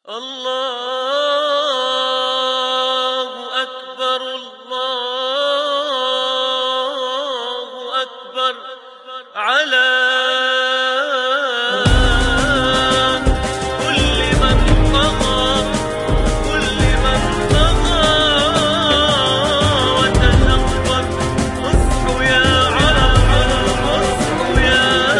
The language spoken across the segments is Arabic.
الله أكبر الله أكبر على كل من طغى وتجبر. اصحوا يا عرب اصحوا يا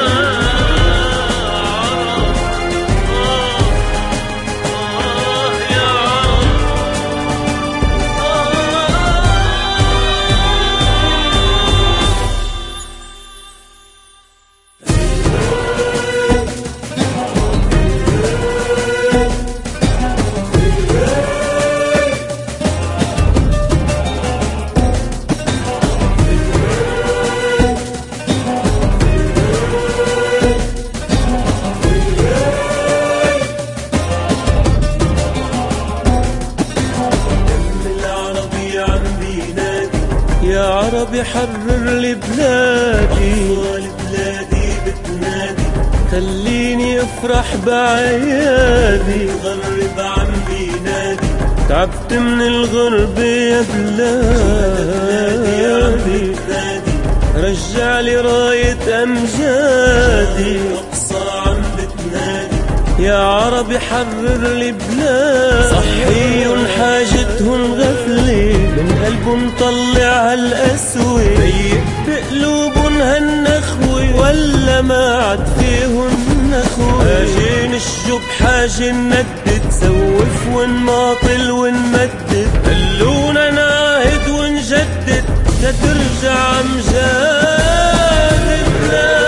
يا عربي حرر لي بلادي، أطفال بلادي بتنادي، خليني افرح بعيادي، غرب عم بينادي، تعبت من الغربة يا بلادي، رجع لي راية أمجادي، أقصى عم بتنادي، يا عربي حرر لي بلادي، صحي حاجتهن غفلة من قلبهم طلع هالقسوة، ضيق بقلوبهم هالنخوة ولا ما عاد فيهن نخوة، حاجة نشجب حاجة نندد، سوف ونماطل ونمدد، خلونا نعاهد ونجدد تترجع أمجادنا.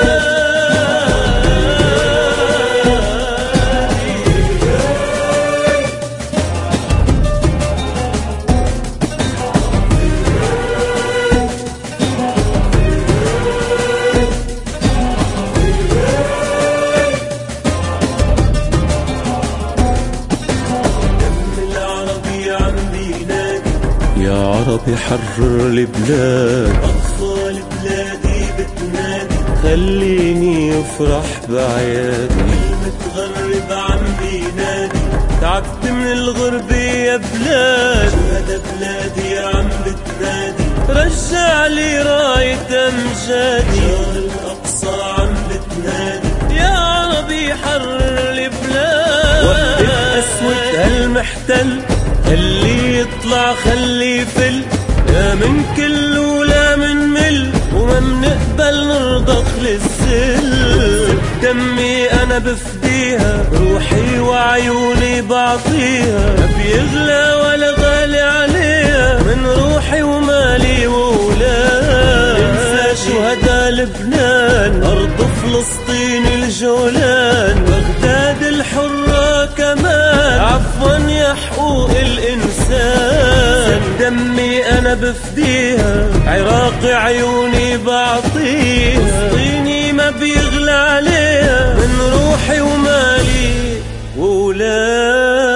يا عربي حرر لي بلاد، أطفال بلادي بتنادي، خليني افرح بعيادي، متغرب عم بينادي، تعبت من الغربة يا بلاد، شهداء بلادي عم بتنادي، رجع لي راية أمجادي، شهر الأقصى عم بتنادي، يا عربي حرر لي بلاد، وقف أسود هالمحتل، خلي يطلع خلي يفل، لا من كل ولا من مل، وما منقبل نرضخ للسل، دمي أنا بفديها، روحي وعيوني بعطيها، ما بيغلى ولا غالي عليها، من روحي ومالي وولاد، انسى شهداء لبنان، أرض فلسطين الجولان، بغداد الحرة كمان، عفوا يا حقوق الإنسان، دمي أنا بفديها، عراقي عيوني بعطيها، فلسطيني ما بيغلى عليها، من روحي ومالي وولاد.